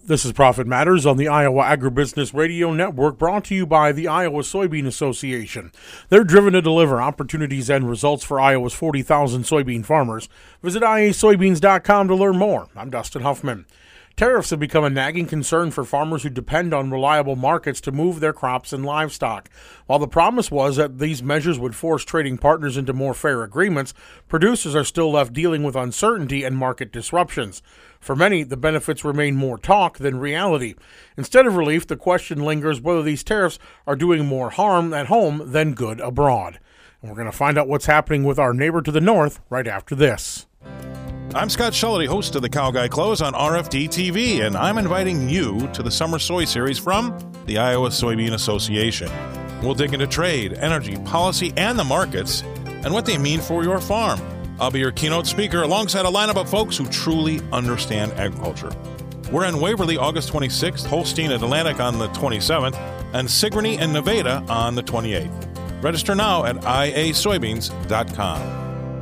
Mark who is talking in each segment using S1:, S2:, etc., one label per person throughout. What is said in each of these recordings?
S1: This is Profit Matters on the Iowa Agribusiness Radio Network, brought to you by the Iowa Soybean Association. They're driven to deliver opportunities and results for Iowa's 40,000 soybean farmers. Visit iasoybeans.com to learn more. I'm Dustin Huffman. Tariffs have become a nagging concern for farmers who depend on reliable markets to move their crops and livestock. While the promise was that these measures would force trading partners into more fair agreements, producers are still left dealing with uncertainty and market disruptions. For many, the benefits remain more talk than reality. Instead of relief, the question lingers whether these tariffs are doing more harm at home than good abroad. And we're going to find out what's happening with our neighbor to the north right after this.
S2: I'm Scott Schulte, host of the Cow Guy Close on RFD TV, and I'm inviting you to the Summer Soy Series from the Iowa Soybean Association. We'll dig into trade, energy, policy, and the markets, and what they mean for your farm. I'll be your keynote speaker alongside a lineup of folks who truly understand agriculture. We're in Waverly August 26th, Holstein and Atlantic on the 27th, and Sigourney and Nevada on the 28th. Register now at iasoybeans.com.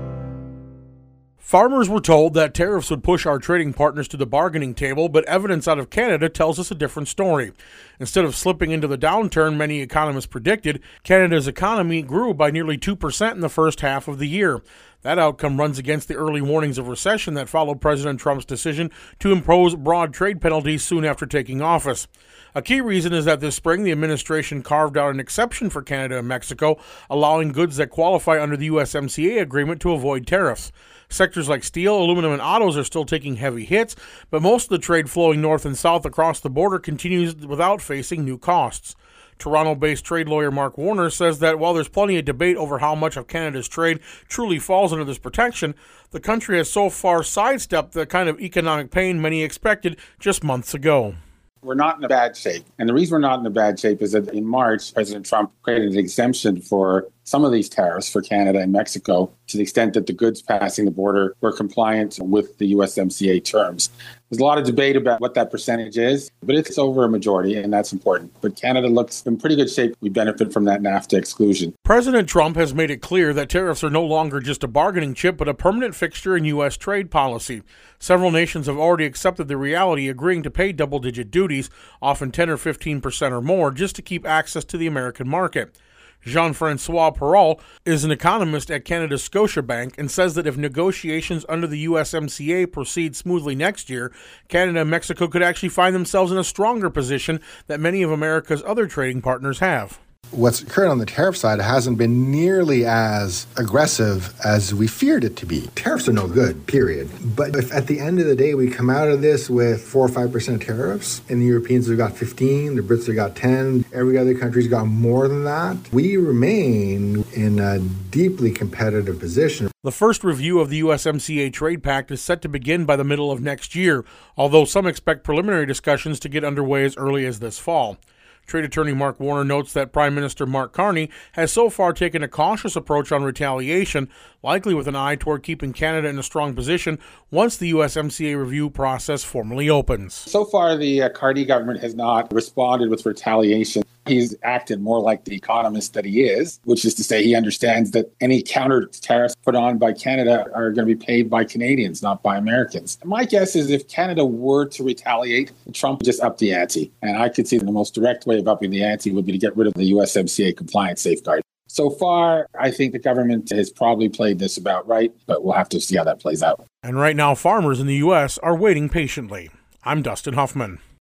S1: Farmers were told that tariffs would push our trading partners to the bargaining table, but evidence out of Canada tells us a different story. Instead of slipping into the downturn many economists predicted, Canada's economy grew by nearly 2% in the first half of the year. That outcome runs against the early warnings of recession that followed President Trump's decision to impose broad trade penalties soon after taking office. A key reason is that this spring the administration carved out an exception for Canada and Mexico, allowing goods that qualify under the USMCA agreement to avoid tariffs. Sectors like steel, aluminum, and autos are still taking heavy hits, but most of the trade flowing north and south across the border continues without facing new costs. Toronto-based trade lawyer Mark Warner says that while there's plenty of debate over how much of Canada's trade truly falls under this protection, the country has so far sidestepped the kind of economic pain many expected just months ago.
S3: We're not in a bad shape. And the reason we're not in a bad shape is that in March, President Trump created an exemption for some of these tariffs for Canada and Mexico to the extent that the goods passing the border were compliant with the USMCA terms. There's a lot of debate about what that percentage is, but it's over a majority, and that's important. But Canada looks in pretty good shape. We benefit from that NAFTA exclusion.
S1: President Trump has made it clear that tariffs are no longer just a bargaining chip, but a permanent fixture in U.S. trade policy. Several nations have already accepted the reality, agreeing to pay double-digit duties, often 10 or 15% or more, just to keep access to the American market. Jean-Francois Perrault is an economist at Canada's Scotiabank and says that if negotiations under the USMCA proceed smoothly next year, Canada and Mexico could actually find themselves in a stronger position that many of America's other trading partners have.
S4: What's occurred on the tariff side hasn't been nearly as aggressive as we feared it to be. Tariffs are no good, period. But if at the end of the day we come out of this with 4 or 5% tariffs, and the Europeans have got 15, the Brits have got 10, every other country's got more than that, we remain in a deeply competitive position.
S1: The first review of the USMCA trade pact is set to begin by the middle of next year, although some expect preliminary discussions to get underway as early as this fall. Trade attorney Mark Warner notes that Prime Minister Mark Carney has so far taken a cautious approach on retaliation, likely with an eye toward keeping Canada in a strong position once the USMCA review process formally opens.
S3: So far, the Carney government has not responded with retaliation. He's acted more like the economist that he is, which is to say he understands that any counter tariffs put on by Canada are going to be paid by Canadians, not by Americans. My guess is if Canada were to retaliate, Trump would just up the ante. And I could see the most direct way of upping the ante would be to get rid of the USMCA compliance safeguard. So far, I think the government has probably played this about right, but we'll have to see how that plays out.
S1: And right now, farmers in the U.S. are waiting patiently. I'm Dustin Huffman.